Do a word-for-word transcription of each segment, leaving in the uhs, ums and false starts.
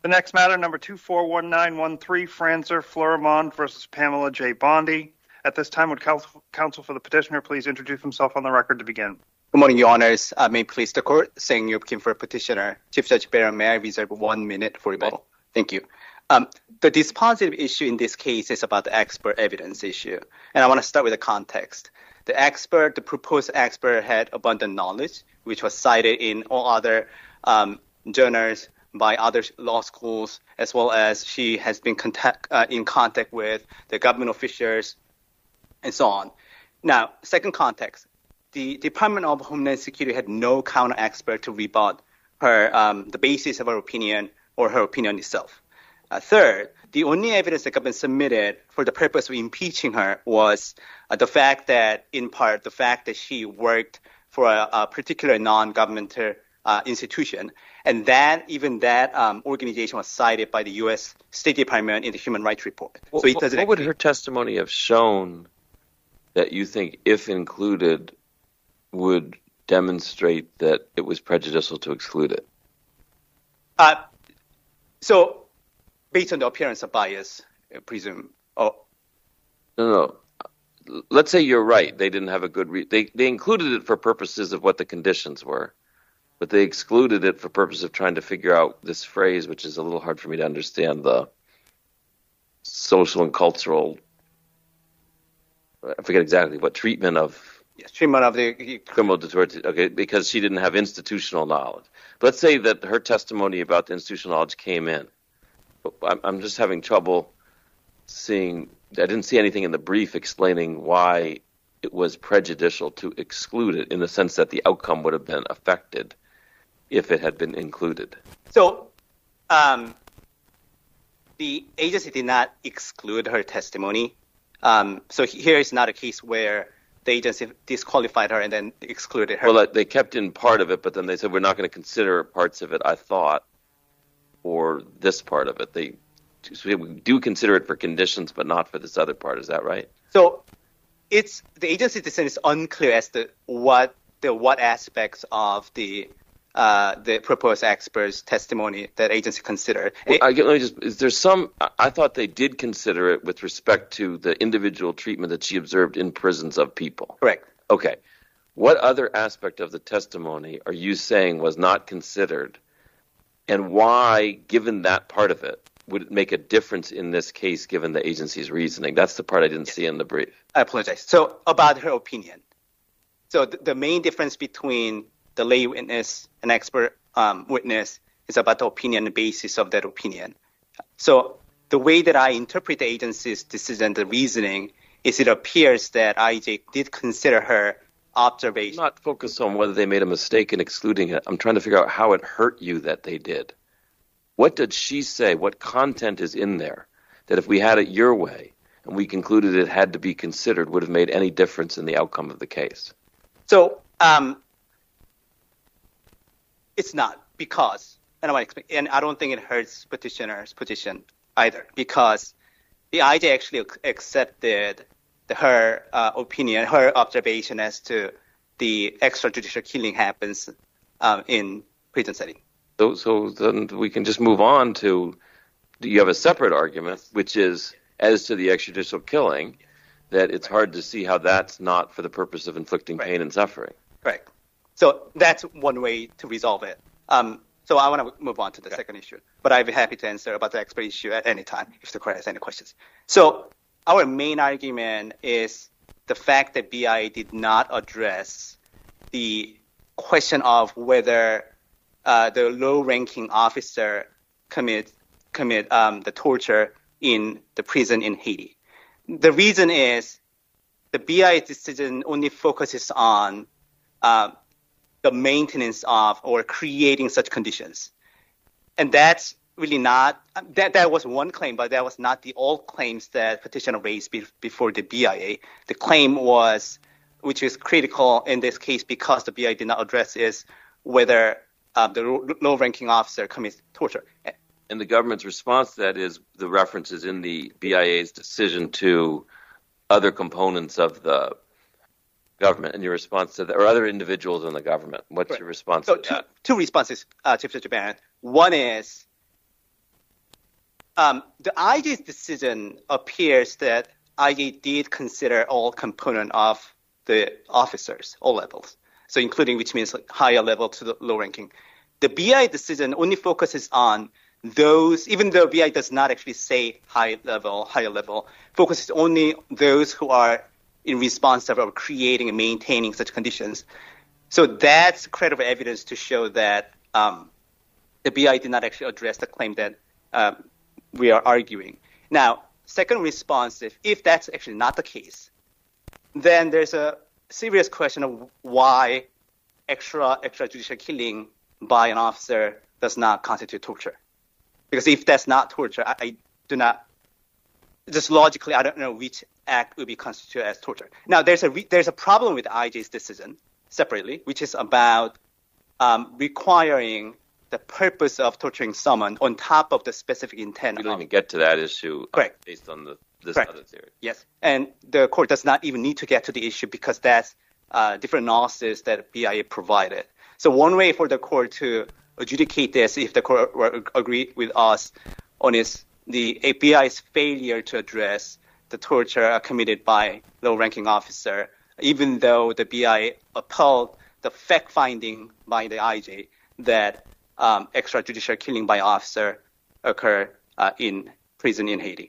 The next matter, number two four one nine one three, Franzer Florimond versus Pamela J. Bondi. At this time, would counsel, counsel for the petitioner please introduce himself on the record to begin? Good morning, Your Honors. Uh, may it please the Court, Sang Yup Kim for petitioner. Chief Judge Barron, may I reserve one minute for rebuttal? Thank you. Um, the dispositive issue in this case is about the expert evidence issue, and I want to start with the context. The expert, the proposed expert, had abundant knowledge, which was cited in all other um, journals by other law schools, as well as she has been contact, uh, in contact with the government officials, and so on. Now, second context, the Department of Homeland Security had no counter-expert to rebut her, um, the basis of her opinion or her opinion itself. Uh, third, the only evidence that government submitted for the purpose of impeaching her was uh, the fact that, in part, the fact that she worked for a, a particular non-governmental uh, institution, and that even that um, organization was cited by the U S State Department in the Human Rights Report. Well, so it doesn't what would her testimony have shown that you think, if included, would demonstrate that it was prejudicial to exclude it? Uh, so, based on the appearance of bias, I presume. Oh, no, no. Let's say you're right. They didn't have a good re- they they included it for purposes of what the conditions were, but they excluded it for purpose of trying to figure out this phrase, which is a little hard for me to understand, the social and cultural. I forget exactly what treatment of. Yes, treatment of the criminal deterrent. Okay, because she didn't have institutional knowledge. But let's say that her testimony about the institutional knowledge came in. I'm, I'm just having trouble seeing. I didn't see anything in the brief explaining why it was prejudicial to exclude it, in the sense that the outcome would have been affected if it had been included. So, um, the agency did not exclude her testimony. Um, so here is not a case where the agency disqualified her and then excluded her. Well, they kept in part of it, but then they said, we're not going to consider parts of it, I thought, or this part of it. They so we do consider it for conditions, but not for this other part. Is that right? So it's the agency's decision is unclear as to what the what aspects of the uh, the proposed expert's testimony that agency considered. Well, it, I get, let me just, is there some, I thought they did consider it with respect to the individual treatment that she observed in prisons of people. Correct. Okay. What other aspect of the testimony are you saying was not considered, and why, given that part of it, would it make a difference in this case given the agency's reasoning? That's the part I didn't yes. see in the brief. I apologize. So about her opinion. So th- the main difference between the lay witness and expert um, witness is about the opinion, the basis of that opinion. So the way that I interpret the agency's decision, the reasoning, is it appears that I J did consider her observation. I'm not focused on whether they made a mistake in excluding it. I'm trying to figure out how it hurt you that they did. What did she say? What content is in there that if we had it your way and we concluded it had to be considered would have made any difference in the outcome of the case? So um, it's not because, and I, want to explain, and I don't think it hurts petitioner's position either, because the I J actually accepted the, her uh, opinion, her observation as to the extrajudicial killing happens um, in prison setting. So, so then we can just move on to, you have a separate argument, which is as to the extrajudicial killing, that it's right. hard to see how that's not for the purpose of inflicting right. pain and suffering. Right. So that's one way to resolve it. Um, so I want to move on to the okay. second issue, but I'd be happy to answer about the expert issue at any time if the court has any questions. So our main argument is the fact that B I A did not address the question of whether uh, the low-ranking officer commit commit um, the torture in the prison in Haiti. The reason is the B I A decision only focuses on uh, the maintenance of or creating such conditions. And that's really not, that, that was one claim, but that was not the all claims that petitioner raised be, before the B I A. The claim was, which is critical in this case because the B I A did not address, is whether uh, the low-ranking officer commits torture. And the government's response to that is the references in the B I A's decision to other components of the government, and your response to that, or other individuals in the government. What's right. your response so to two, that? Two responses, uh, Chief Judge Barron. One is um, the I J's decision appears that I J did consider all component of the officers, all levels. So including, which means like higher level to the low ranking. The B I decision only focuses on those, even though B I does not actually say high level, higher level, focuses only those who are in response of creating and maintaining such conditions. So that's credible evidence to show that um, the B I did not actually address the claim that um, we are arguing. Now, second response, if, if that's actually not the case, then there's a serious question of why extra extrajudicial killing by an officer does not constitute torture. Because if that's not torture, I, I do not, just logically, I don't know which act would be constituted as torture. Now, there's a re, there's a problem with I J's decision separately, which is about um, requiring the purpose of torturing someone on top of the specific intent. We don't of, even get to that issue Correct. Uh, based on the, this Correct. other theory. Yes, and the court does not even need to get to the issue because that's uh, different analysis that B I A provided. So one way for the court to adjudicate this, if the court were agree with us on is the B I A's failure to address the torture committed by low-ranking officer, even though the B I A upheld the fact-finding by the I J that um, extrajudicial killing by officer occurred uh, in prison in Haiti.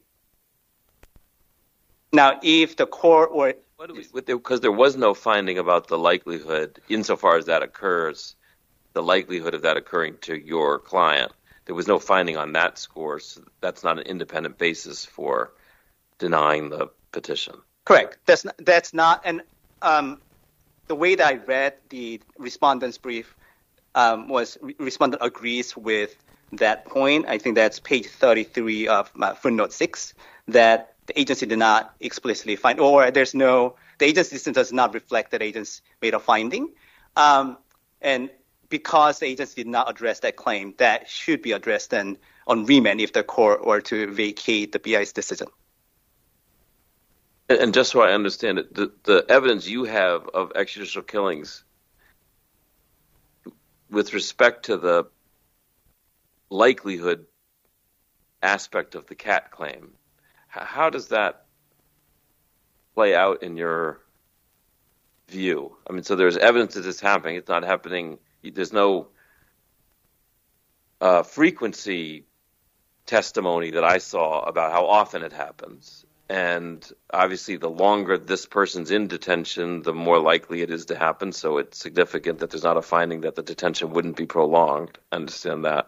Now, if the court were... Because there was no finding about the likelihood, insofar as that occurs, the likelihood of that occurring to your client. There was no finding on that score, so that's not an independent basis for denying the petition. Correct. That's not, that's not and um, the way that I read the respondent's brief um, was re- respondent agrees with that point. I think that's page thirty-three of uh, footnote six, that the agency did not explicitly find, or there's no, the agency does not reflect that agency made a finding. Um, and because the agency did not address that claim, that should be addressed then on remand if the court were to vacate the B I's decision. And just so I understand it, the, the evidence you have of extrajudicial killings with respect to the likelihood aspect of the cat claim, how does that play out in your view? I mean, so there's evidence that it's happening. It's not happening. There's no uh, frequency testimony that I saw about how often it happens. And obviously, the longer this person's in detention, the more likely it is to happen. So it's significant that there's not a finding that the detention wouldn't be prolonged. I understand that.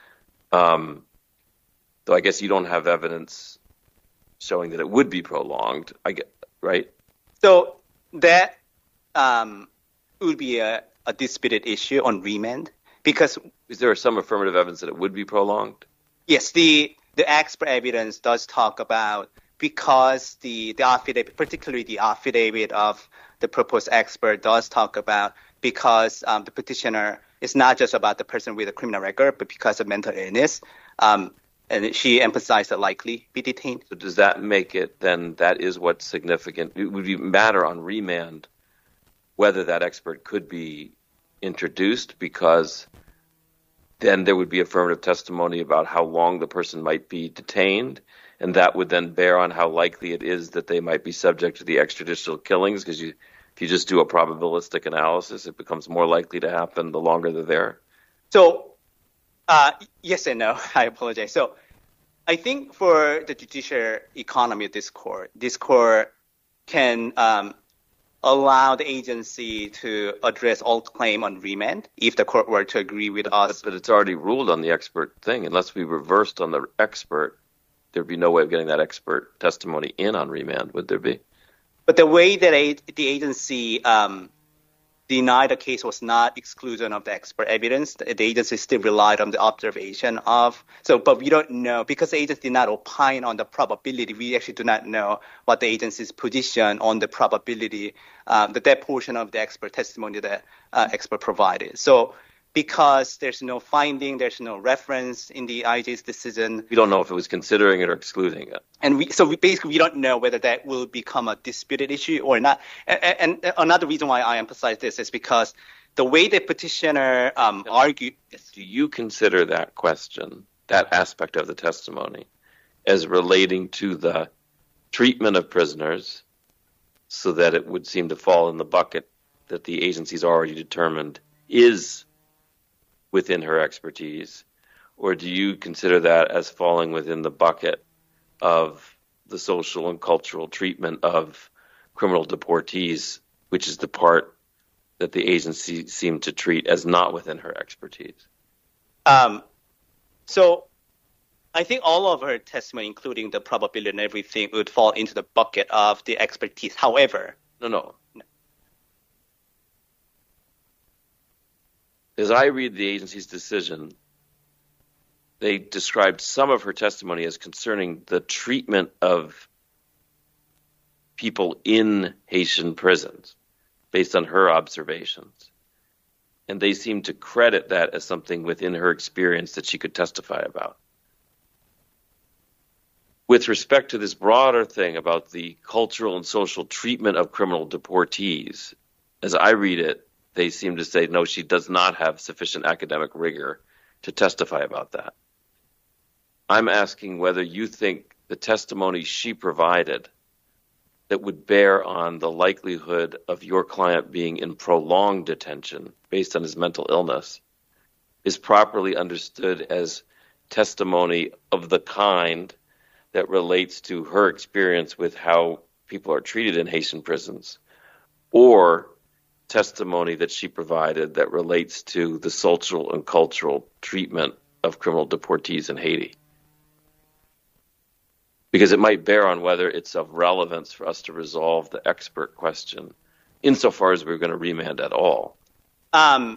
Um, though I guess you don't have evidence showing that it would be prolonged, I get, right? So that um, would be a, a disputed issue on remand because... Is there some affirmative evidence that it would be prolonged? Yes, the, the expert evidence does talk about because the, the affidavit, particularly the affidavit of the proposed expert does talk about because um, the petitioner is not just about the person with a criminal record, but because of mental illness. Um, And she emphasized that likely be detained. So does that make it then that is what's significant? It would matter on remand whether that expert could be introduced because then there would be affirmative testimony about how long the person might be detained, and that would then bear on how likely it is that they might be subject to the extrajudicial killings because you, if you just do a probabilistic analysis, it becomes more likely to happen the longer they're there. So Uh, yes and no. I apologize. So I think for the judicial economy of this court, this court can um, allow the agency to address all claim on remand if the court were to agree with but, us. But it's already ruled on the expert thing. Unless we reversed on the expert, there'd be no way of getting that expert testimony in on remand, would there be? But the way that a, the agency um, denied the case was not exclusion of the expert evidence. The, the agency still relied on the observation of. So, but we don't know because the agency did not opine on the probability. We actually do not know what the agency's position on the probability um, that that portion of the expert testimony that uh, expert provided. So, because there's no finding, there's no reference in the I J's decision. We don't know if it was considering it or excluding it. And we, so we basically, we don't know whether that will become a disputed issue or not. And, and another reason why I emphasize this is because the way the petitioner um, argued... Do you consider that question, that aspect of the testimony, as relating to the treatment of prisoners so that it would seem to fall in the bucket that the agency's already determined is within her expertise? Or do you consider that as falling within the bucket of the social and cultural treatment of criminal deportees, which is the part that the agency seemed to treat as not within her expertise? Um, so I think all of her testimony, including the probability and everything, would fall into the bucket of the expertise. However, No, no. As I read the agency's decision, they described some of her testimony as concerning the treatment of people in Haitian prisons based on her observations. And they seem to credit that as something within her experience that she could testify about. With respect to this broader thing about the cultural and social treatment of criminal deportees, as I read it, they seem to say, no, she does not have sufficient academic rigor to testify about that. I'm asking whether you think the testimony she provided that would bear on the likelihood of your client being in prolonged detention based on his mental illness is properly understood as testimony of the kind that relates to her experience with how people are treated in Haitian prisons, or testimony that she provided that relates to the social and cultural treatment of criminal deportees in Haiti. Because it might bear on whether it's of relevance for us to resolve the expert question, insofar as we're going to remand at all. Um,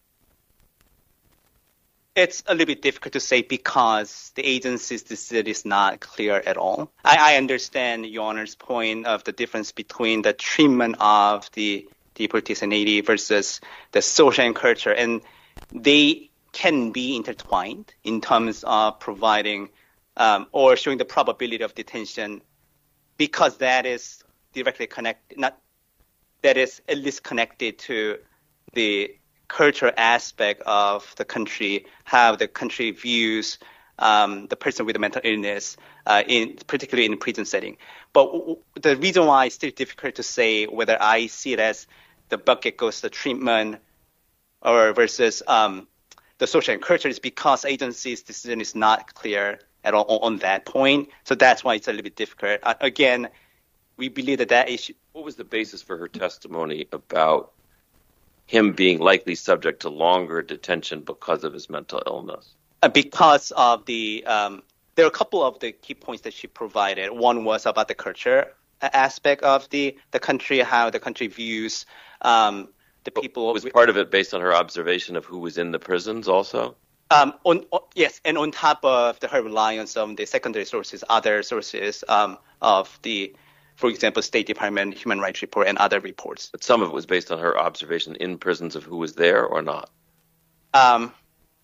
it's a little bit difficult to say because the agency's decision is not clear at all. I, I understand Your Honor's point of the difference between the treatment of the deportees in Haiti versus the social and culture, and they can be intertwined in terms of providing um, or showing the probability of detention, because that is directly connected, not that is at least connected to the cultural aspect of the country, how the country views um, the person with a mental illness, uh, in particularly in a prison setting. But w- the reason why it's still difficult to say whether I see it as the bucket goes to treatment or versus um, the social and culture is because agency's decision is not clear at all on that point. So that's why it's a little bit difficult. Uh, again, we believe that that issue. What was the basis for her testimony about him being likely subject to longer detention because of his mental illness? Uh, because of the, um, there are a couple of the key points that she provided. One was about the culture aspect of the, the country, how the country views um, the people. Was part of it based on her observation of who was in the prisons also? Um, on, on, yes, and on top of the, her reliance on the secondary sources, other sources um, of the, for example, State Department Human Rights Report and other reports. But some of it was based on her observation in prisons of who was there or not? Um,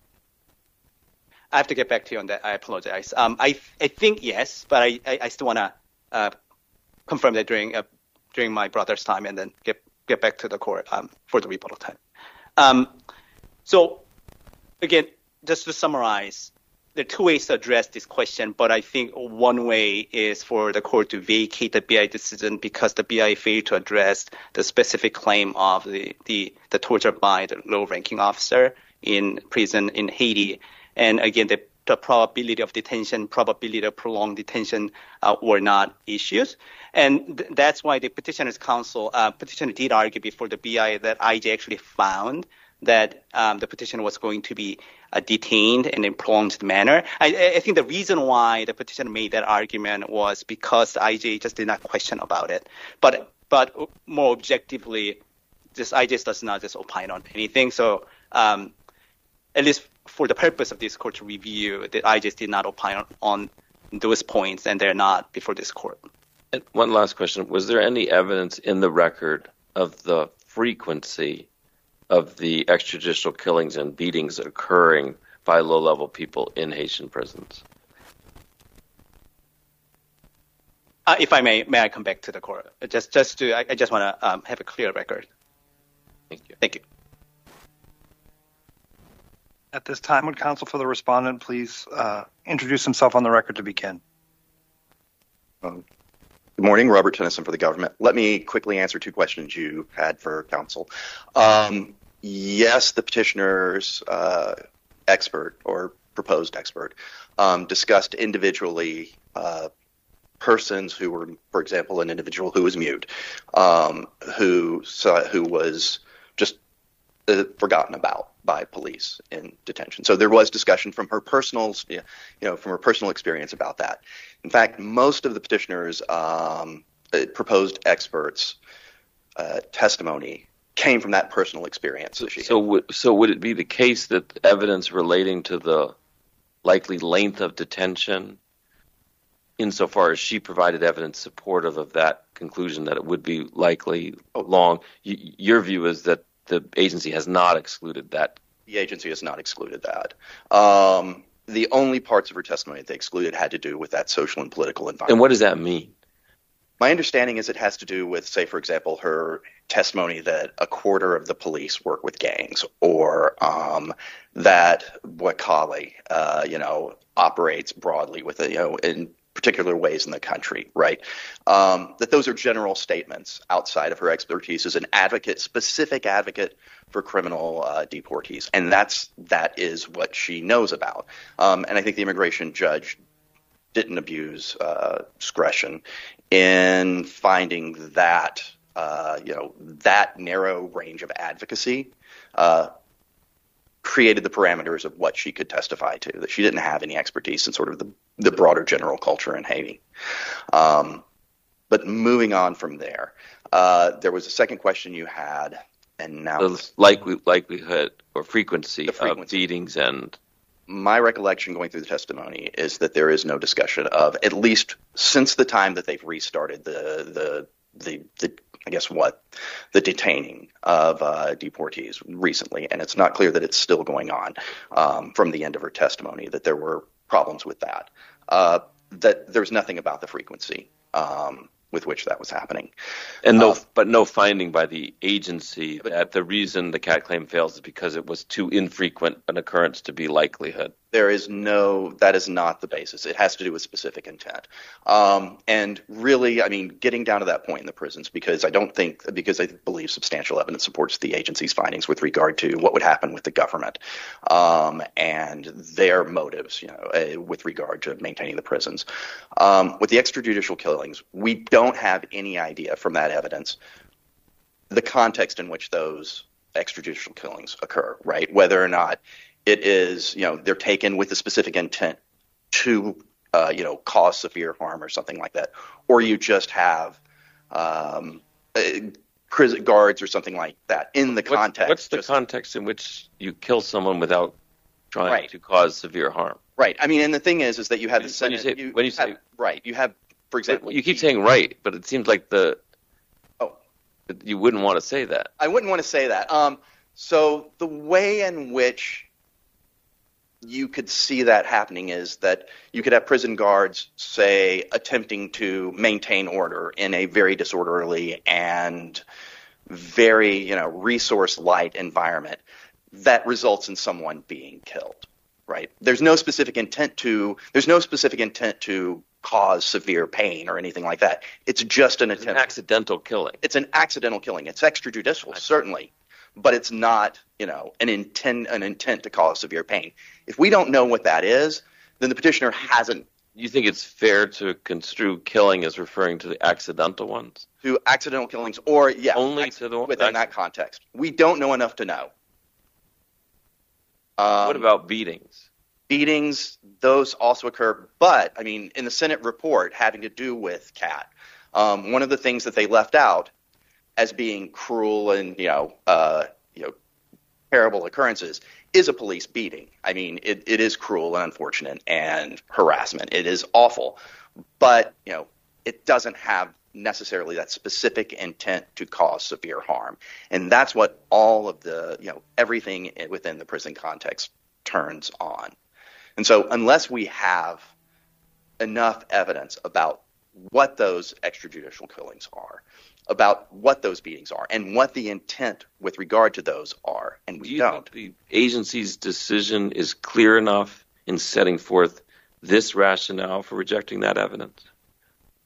I have to get back to you on that. I apologize. Um, I I think yes, but I, I, I still want to uh, confirm that during uh, during my brother's time and then get get back to the court um, for the rebuttal time. Um, so, again, just to summarize, there are two ways to address this question, but I think one way is for the court to vacate the B I decision because the B I failed to address the specific claim of the, the, the torture by the low-ranking officer in prison in Haiti. And again, the, the probability of detention, probability of prolonged detention uh, were not issues. And th- that's why the petitioner's counsel, uh, petitioner did argue before the B I that I J actually found that um, the petitioner was going to be uh, detained in a prolonged manner. I, I think the reason why the petitioner made that argument was because the I J just did not question about it. But but more objectively, this I J does not just opine on anything. So um, at least for the purpose of this court to review, the I J did not opine on, on those points, and they're not before this court. And one last question. Was there any evidence in the record of the frequency of the extrajudicial killings and beatings occurring by low-level people in Haitian prisons? Uh, if I may, may I come back to the court? Just, just to, I, I just want to um, have a clear record. Thank you. Thank you. At this time, would counsel for the respondent please uh, introduce himself on the record to begin? Um, good morning, Robert Tennyson for the government. Let me quickly answer two questions you had for counsel. Um, yes, the petitioner's uh, expert or proposed expert um, discussed individually uh, persons who were, for example, an individual who was mute, um, who saw, who was just uh, forgotten about by police in detention. So there was discussion from her personal, you know, from her personal experience about that. In fact, most of the petitioner's um, uh, proposed experts' uh, testimony came from that personal experience. That she So, had. w- so would it be the case that evidence relating to the likely length of detention, insofar as she provided evidence supportive of that conclusion that it would be likely long, y- your view is that the agency has not excluded that? The agency has not excluded that. Um, the only parts of her testimony that they excluded had to do with that social and political environment. And what does that mean? My understanding is it has to do with, say, for example, her testimony that a quarter of the police work with gangs, or um, that Wakali, uh, you know, operates broadly with, a, you know, in particular ways in the country, right? Um, that those are general statements outside of her expertise as an advocate, specific advocate for criminal uh, deportees, and that's that is what she knows about. Um, and I think the immigration judge didn't abuse uh, discretion in finding that uh, you know that narrow range of advocacy uh, created the parameters of what she could testify to. That she didn't have any expertise in sort of the, the broader general culture in Haiti. Um, but moving on from there, uh, there was a second question you had, and now The likely, likelihood or frequency, The frequency. of beatings and my recollection going through the testimony is that there is no discussion of, at least since the time that they've restarted the the the, the I guess what the detaining of uh, deportees recently, and it's not clear that it's still going on um, from the end of her testimony that there were problems with that. Uh, that there's nothing about the frequency um, with which that was happening. and no, Uh, but no finding by the agency that the reason the cat claim fails is because it was too infrequent an occurrence to be likelihood. There is no, that is not the basis. It has to do with specific intent. Um, and really, I mean, getting down to that point in the prisons, because I don't think, because I believe substantial evidence supports the agency's findings with regard to what would happen with the government um, and their motives, you know, uh, with regard to maintaining the prisons. Um, with the extrajudicial killings, we don't have any idea from that evidence the context in which those extrajudicial killings occur, right? Whether or not it is, you know, they're taken with a specific intent to, uh, you know, cause severe harm or something like that, or you just have um, uh, prison guards or something like that in the What's- context. What's the just- context in which you kill someone without trying Right. to cause severe harm? Right. I mean, and the thing is, is that you have When the you- when you Senate. say- when you say- have- right, you have, for example, You keep saying right, but it seems like the Oh. you wouldn't want to say that. I wouldn't want to say that. Um, so the way in which you could see that happening is that you could have prison guards, say, attempting to maintain order in a very disorderly and very, you know, resource-light environment that results in someone being killed, right? There's no specific intent to, there's no specific intent to cause severe pain or anything like that. It's just an It's an attempt. accidental killing. It's an accidental killing. It's extrajudicial, certainly, but it's not, you know, an intent an intent to cause severe pain. If we don't know what that is, then the petitioner hasn't You think it's fair to construe killing as referring to the accidental ones? to accidental killings, or yeah, Only acc- to the within that context. We don't know enough to know. Um, What about beatings? beatings? Those also occur, but I mean, in the Senate report having to do with Cat, um, one of the things that they left out as being cruel and you know, uh, you know, terrible occurrences is a police beating. I mean, it, it is cruel and unfortunate and harassment. It is awful, but you know, it doesn't have necessarily that specific intent to cause severe harm, and that's what all of the you know everything within the prison context turns on. And so, unless we have enough evidence about what those extrajudicial killings are, about what those beatings are, and what the intent with regard to those are, and we Do you don't. think the agency's decision is clear enough in setting forth this rationale for rejecting that evidence?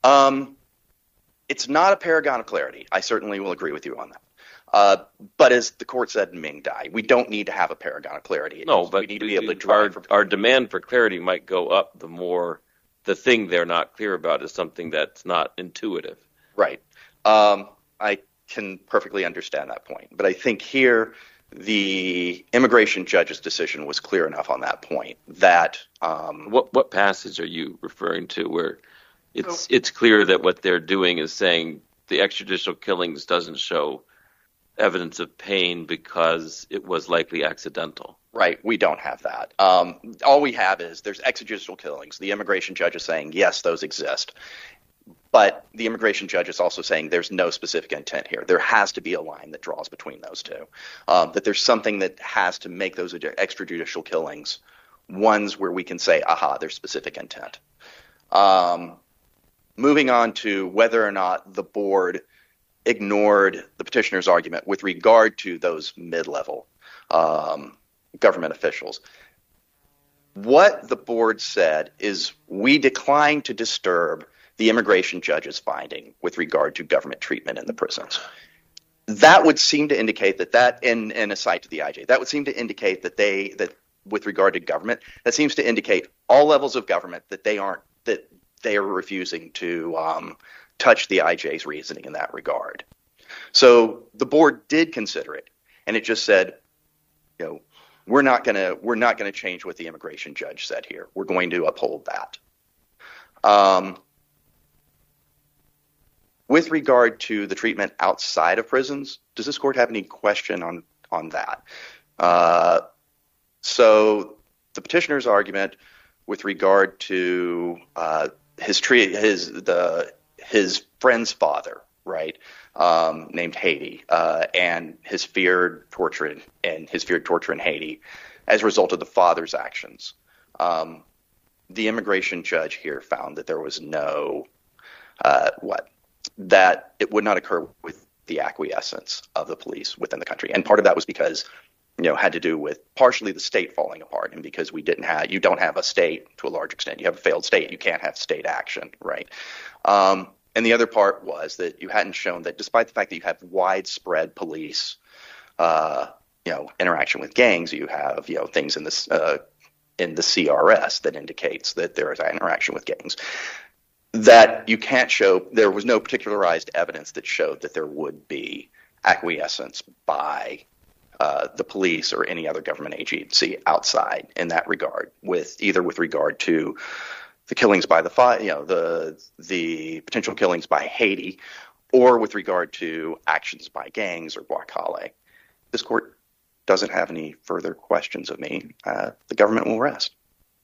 Um, it's not a paragon of clarity. I certainly will agree with you on that. Uh, but as the court said in Ming Dai, we don't need to have a paragon of clarity. No, but we need to be able to try. Our, for- our demand for clarity might go up the more the thing they're not clear about is something that's not intuitive. Right. Um, I can perfectly understand that point. But I think here the immigration judge's decision was clear enough on that point that um, What what passage are you referring to where it's it's clear that what they're doing is saying the extrajudicial killings doesn't show evidence of pain because it was likely accidental? Right. We don't have that. Um, all we have is there's extrajudicial killings. The immigration judge is saying, yes, those exist. But the immigration judge is also saying there's no specific intent here. There has to be a line that draws between those two, um, that there's something that has to make those extrajudicial killings ones where we can say, aha, there's specific intent. Um, moving on to whether or not the board ignored the petitioner's argument with regard to those mid-level um, government officials. What the board said is we decline to disturb the immigration judge's finding with regard to government treatment in the prisons. That would seem to indicate that that, in, in a cite to the I J, that would seem to indicate that they, that with regard to government, that seems to indicate all levels of government that they aren't, that they are refusing to um, touch the I J's reasoning in that regard. So the board did consider it, and it just said, you know, we're not gonna, we're not gonna change what the immigration judge said here. We're going to uphold that. Um, With regard to the treatment outside of prisons, does this court have any question on, on that? Uh, so the petitioner's argument with regard to uh, his tre- his the his friend's father, right, um, named Haiti, uh, and his feared torture in, and his feared torture in Haiti as a result of the father's actions. Um, the immigration judge here found that there was no uh, what. that it would not occur with the acquiescence of the police within the country. And part of that was because, you know, had to do with partially the state falling apart, and because we didn't have, you don't have a state to a large extent. You have a failed state. You can't have state action, right? Um, and the other part was that you hadn't shown that despite the fact that you have widespread police, uh, you know, interaction with gangs, you have, you know, things in this, uh, in the C R S that indicates that there is an interaction with gangs. That you can't show, there was no particularized evidence that showed that there would be acquiescence by uh, the police or any other government agency outside in that regard, with either with regard to the killings by the, you know, the the potential killings by Haiti, or with regard to actions by gangs or Guacale. This court doesn't have any further questions of me. Uh, the government will rest.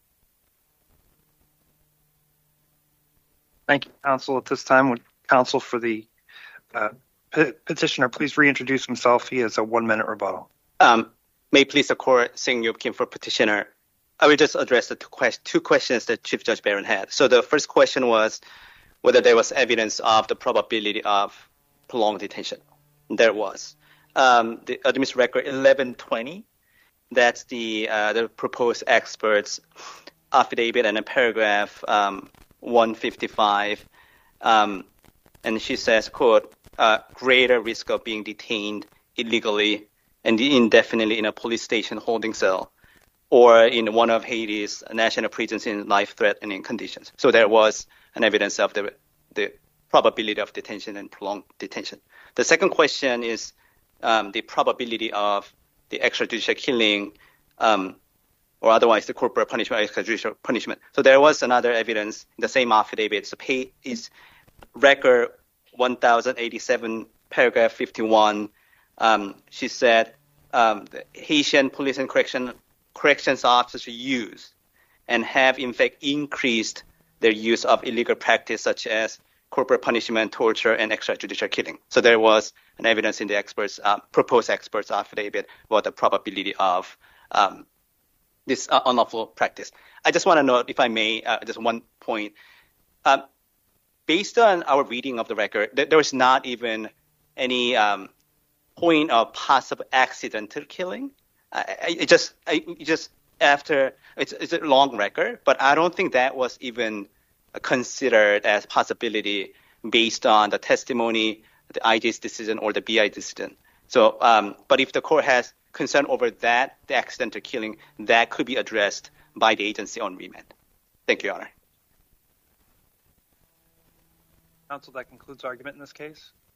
Thank you, counsel. At this time, would counsel for the uh, pe- petitioner please reintroduce himself? He has a one-minute rebuttal. Um, may it please the court, Sing Yup Kim for petitioner. I will just address the two, quest- two questions that Chief Judge Barron had. So the first question was whether there was evidence of the probability of prolonged detention. There was. Um, the administrative record eleven twenty, that's the uh, the proposed experts affidavit and a paragraph um, one fifty-five, um, and she says, quote, uh, greater risk of being detained illegally and indefinitely in a police station holding cell or in one of Haiti's national prisons in life-threatening conditions. So there was an evidence of the, the probability of detention and prolonged detention. The second question is um, the probability of the extrajudicial killing um, or otherwise the corporal punishment or extrajudicial punishment. So there was another evidence in the same affidavit. So pay is record one thousand eighty-seven, paragraph fifty-one. Um, she said um, the Haitian police and correction, corrections officers use and have in fact increased their use of illegal practice such as corporal punishment, torture, and extrajudicial killing. So there was an evidence in the experts, uh, proposed experts affidavit about the probability of um, this uh, unlawful practice. I just want to note, if I may, uh, just one point. Um, based on our reading of the record, th- there was not even any um, point of possible accidental killing. I, I it just, I just after it's, it's a long record, but I don't think that was even considered as possibility based on the testimony, the I J's decision, or the B I decision. So, um, but if the court has concern over that, the accidental killing, that could be addressed by the agency on remand. Thank you, Your Honor. Counsel, that concludes argument in this case.